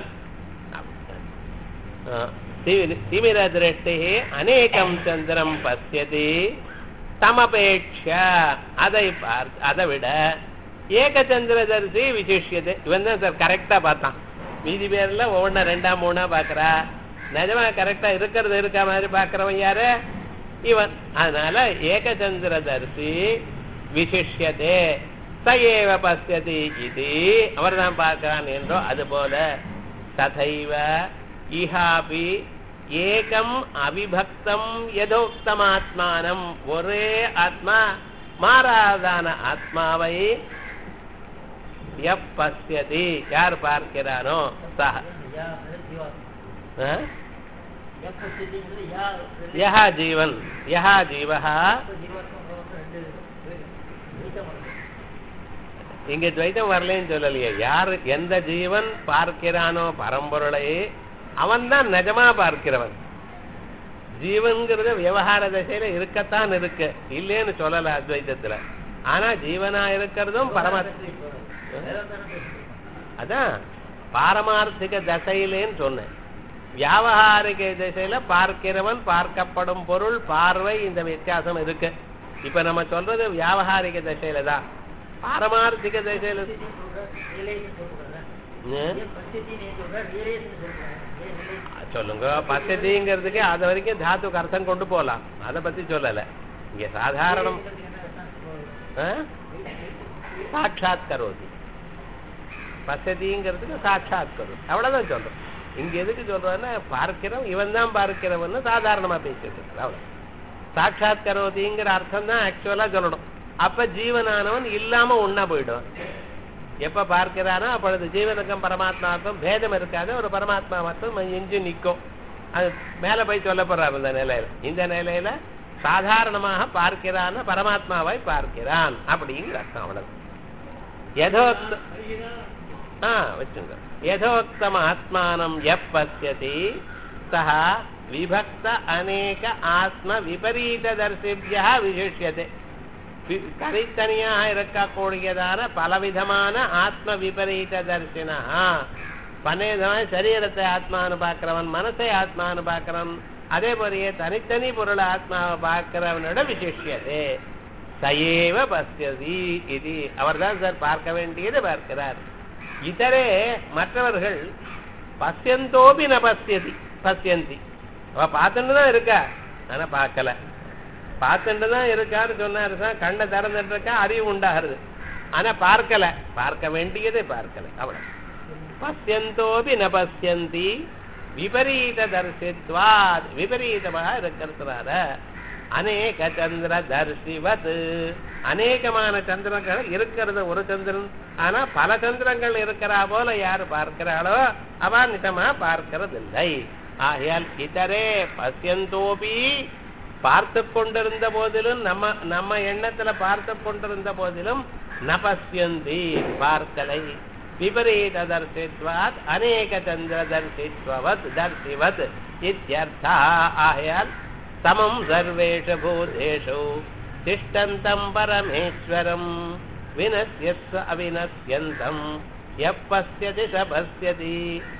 Speaker 1: திமிர திருஷ்டி அநேகம் சந்திரம் பசியதி தமபேட்ச அதை பார்த்து அதை விட ஏகச்சந்திரதரிசி விசிஷ்யது. இவன் தான் சார் கரெக்டா பார்த்தான். மீதி பேர்ல ஒவ்வொன்னா ரெண்டா மூணா பாக்குறா. நிஜமா கரெக்டா இருக்கிறது இருக்க மாதிரி பாக்குறவன் யாரு? இவன். அதனால ஏகச்சந்திரதரிசி விசிஷ்யதே சயேவ பஸ்யதி இது அவர்தான் பார்க்கிறான் என்றோ அதுபோல ததைவ இஹாபி ஏகம் அவிபக்தம் யதோக்தமாத்மானம் ஒரே ஆத்மா மாறாதான ஆத்மாவை யப் பஸ்யதி யார் பார்க்கிறானோ சஹ யஹ ஜீவன் யஹ ஜீவஹ இங்க துவைத்தம் வரலன்னு சொல்லலையே யார் எந்த ஜீவன் பார்க்கிறானோ பரம்பொருளை அவன் தான் நிஜமா பார்க்கிறவன் ஜீவன்கிறது விவகார தசையில இருக்கத்தான் இருக்கு இல்லேன்னு சொல்லல அத்வைத்தத்துல ஆனா ஜீவனா இருக்கிறதும் பரமார்த்த அதான் பாரமார்த்திக தசையிலேன்னு சொன்னேன் வியாவகாரிக திசையில பார்க்கிறவன் பார்க்கப்படும் பொருள் பார்வை இந்த வித்தியாசம் இருக்கு இப்ப நம்ம சொல்றது வியாவகாரிக திசையில தான் பாரமார்த்திக திசையில சொல்லுங்க பத்ததிங்கிறதுக்கு அது வரைக்கும் தாத்துக்கு அர்த்தம் கொண்டு போலாம் அதை பத்தி சொல்லல இங்க சாதாரணம் சாட்சாத் கரோதி பசதிங்கிறதுக்கு சாட்சாத் கரோதி அவ்வளவுதான் சொல்றோம் இங்க எதுக்கு சொல்றோம்னா பார்க்கிறோம் இவன் தான் பார்க்கிறவன்னு சாதாரணமா பேசிட்டு இருக்கு அவ்வளவு சாட்சாத் கரோதிங்கிற அர்த்தம் தான் ஆக்சுவலா சொல்லணும் அப்ப ஜீவனானவன் இல்லாம ஒன்னா போயிடுவான் எப்ப பார்க்கிறானோ அப்பொழுது ஜீவனுக்கும் பரமாத்மாவுக்கும் பேதம் இருக்காது ஒரு பரமாத்மா மட்டும் எஞ்சி நிற்கும் அது மேல போய் சொல்லப்படுறாரு இந்த நிலையில இந்த நிலையில சாதாரணமாக பார்க்கிறான் பரமாத்மாவை பார்க்கிறான் அப்படிங்கிற அர்த்தம் அவ்வளவு யதோக்த ஆஹ் வச்சுங்க யதோக்தம் ஆத்மானம் எப் பஸ்யதி சஹ விபக்த அநேக ஆத்ம விபரீத தர்சிபியா விசிஷ்யதே தனித்தனியாக இருக்கக்கூடியதான பலவிதமான ஆத்ம விபரீத தரிசனா பன்னேதமான சரீரத்தை ஆத்மானு பார்க்கிறவன் மனசை ஆத்மானு பார்க்கிறவன் அதே போலயே தனித்தனி பொருள் ஆத்மாவை பார்க்கிறவனோட விசிஷ்யதே சயேவ பஸ்யதி இது அவர் தான் சார் பார்க்க வேண்டியது பார்க்கிறார் இதரே மற்றவர்கள் பசியந்தோபி ந பசியதி பசியந்தி அவ பார்த்துட்டு தான் இருக்கா ஆனா பார்க்கல பார்த்துட்டு தான் இருக்காரு சொன்னாரு சார் கண்ணை திறந்துட்டு இருக்கா அறிவு உண்டாகிறது ஆனா பார்க்கல பார்க்க வேண்டியதை பார்க்கல அவ்வளவு பசியந்தோபி ந பசியந்தி விபரீத தரிசித்வாத் விபரீதமாக இருக்கிறதுனால அநேக சந்திர தரிசிவத் அநேகமான சந்திரங்கள் இருக்கிறது ஒரு சந்திரன் ஆனா பல சந்திரங்கள் இருக்கிறா போல யாரு பார்க்கிறாளோ அவ நிஜமா பார்க்கிறது இல்லை ஆகையால் இதரே பசியந்தோபி பார்த்து கொண்டிருந்த போதிலும் நம்ம நம்ம எண்ணத்துல பார்த்து கொண்டிருந்த போதிலும் நபஸ்யந்தி பார்க்கலை விபரீத தர்சித்வாத் அநேக சந்திர தர்சித்வத் தர்சிவத் இத்யர்த்தா ஆகையால் சமம் சர்வேஷு பூதேஷு திஷ்டந்தம் பரமேஸ்வரம் வினஸ்யஸ்வ அவினஸ்யந்தம் எப்பஸ்யதி சபஸ்யதி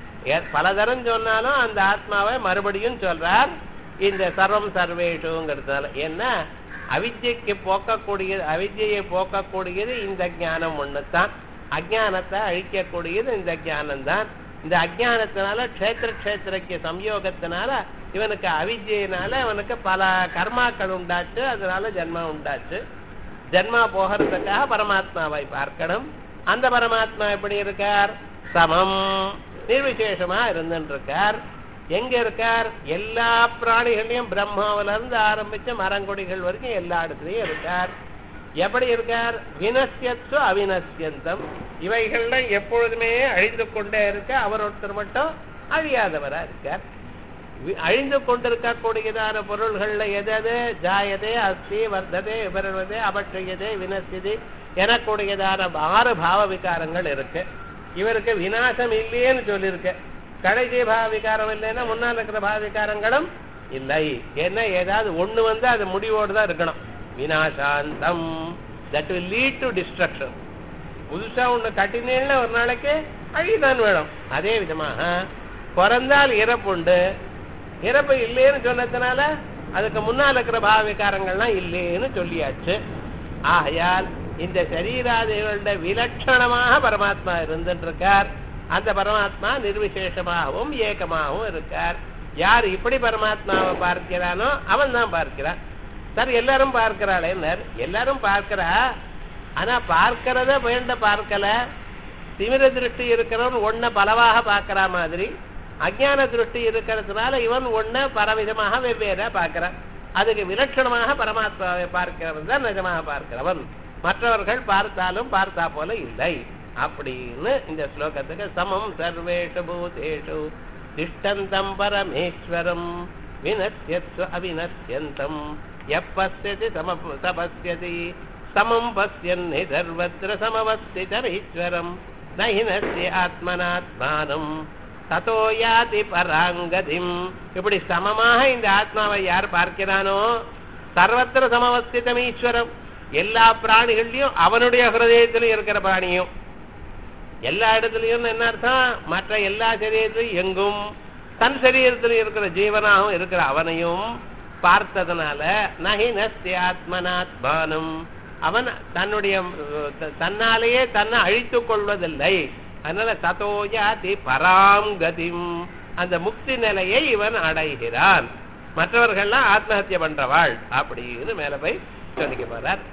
Speaker 1: பலதரம் சொன்னாலும் அந்த ஆத்மாவை மறுபடியும் சொல்றார் இந்த சர்வம் சர்வேஷுங்கிறதுனால என்ன அவித்யக்கு போக்கக்கூடியது அவித்யை போக்கக்கூடியது இந்த ஞானம் ஒண்ணுதான் அஜானத்தை அழிக்கக்கூடியது இந்த ஞானம் தான் இந்த அஜானத்தினால க்ஷேத்திர க்ஷேத்திரக்கு சம்யோகத்தினால இவனுக்கு அவித்யினால அவனுக்கு பல கர்மாக்கள் உண்டாச்சு அதனால ஜென்மா உண்டாச்சு ஜென்மா போகிறதுக்காக பரமாத்மாவை பார்க்கணும் அந்த பரமாத்மா எப்படி இருக்கார் சமம் நிர்விசேஷமா இருந்துட்டு இருக்கார் எங்க இருக்கார் எல்லா பிராணிகளையும் பிரம்மாவில இருந்து ஆரம்பிச்ச மரங்கொடிகள் வரைக்கும் எல்லா இடத்துலயும் இருக்கார் எப்படி இருக்கார் வினசியத்து அவினசியந்தம் இவைகள்ல எப்பொழுதுமே அழிந்து கொண்டே இருக்க அவர் ஒருத்தர் மட்டும் அழியாதவரா இருக்கார் அழிந்து கொண்டிருக்கக்கூடியதான பொருள்கள்ல எது ஜாயதே அஸ்தி வர்த்ததே விபரவதே அபட்சியதே வினசியதே எனக்கூடியதான ஆறு பாவ விகாரங்கள் இருக்கு இவருக்கு விநாசம் இல்லையேன்னு சொல்லியிருக்கு கடைசி பாவ விகாரம் இல்லைன்னா முன்னால் இருக்கிற பாவ விகாரங்களும் இல்லை ஏன்னா ஏதாவது ஒண்ணு வந்து அது முடிவோடு தான் இருக்கணும் விநாசாந்தம் that will lead to destruction புதுசா ஒண்ணு கட்டினேன்னா ஒரு நாளைக்கு அழிதான் வேணும் அதே விதமாக பிறந்தால் இறப்புண்டு இறப்பு இல்லைன்னு சொன்னதுனால அதுக்கு முன்னால் இருக்கிற பாவ விகாரங்கள்லாம் இல்லைன்னு சொல்லியாச்சு ஆகையால் இந்த சரீராதிகளுடைய விலட்சணமாக பரமாத்மா இருந்துட்டு இருக்கார் அந்த பரமாத்மா நிர்விசேஷமாகவும் ஏகமாகவும் இருக்கார் யார் இப்படி பரமாத்மாவை பார்க்கிறானோ அவன் தான் பார்க்கிறான் சார் எல்லாரும் பார்க்கிறாளே, எல்லாரும் பார்க்கிறா, ஆனா பார்க்கிறத வேண்ட பார்க்கல. திமிர திருஷ்டி இருக்கிறவன் ஒன்ன பலவாக பார்க்கிற மாதிரி, அஜ்ஞான திருஷ்டி இருக்கிறதுனால இவன் ஒன்ன பலவிதமாக வெவ்வேறா பார்க்கிறான். அதுக்கு விலட்சணமாக பரமாத்மாவை பார்க்கிறவன் தான் நிஜமாக பார்க்கிறவன். மற்றவர்கள் பார்த்தாலும் பார்த்தா போல இல்லை அப்படின்னு இந்த ஸ்லோகத்துக்கு சமம் சர்வேஷு பூதேஷு திஷ்டந்தம் பரமேஸ்வரம் வினஸ்யத்வ அவினஸ்யந்தம் எப்பஸ்யதி சமபஸ்யதி சமம் பஸ்யன்னி சர்வத்ர சமவஸ்திதமீஸ்வரம் நஹினஸ்ய ஆத்மனாத்மானம் ததோ யாதி பராங்கதிம். இப்படி சமமாக இந்த ஆத்மாவை யார் பார்க்கிறானோ, சர்வத்திர சமவஸ்திதம் ஈஸ்வரம், எல்லா பிராணிகள்லயும் அவனுடைய ஹிருதயத்திலும் இருக்கிற பிராணியும், எல்லா இடத்துலயும் என்ன அர்த்தம், மற்ற எல்லா சரீரத்திலும் எங்கும் தன் சரீரத்திலும் இருக்கிற ஜீவனாகவும் இருக்கிற அவனையும் பார்த்ததுனால நஹினஸ்ய ஆத்மனாத்மானம், அவன் தன்னுடைய தன்னாலேயே தன்னை அழித்துக் கொள்வதில்லை. அதனால ததோயாதி பராம் கதிம், அந்த முக்தி நிலையை இவன் அடைகிறான். மற்றவர்கள்லாம் ஆத்மஹத்திய பண்றவாள் அப்படின்னு மேல போய் சொல்லிக்க போறார்.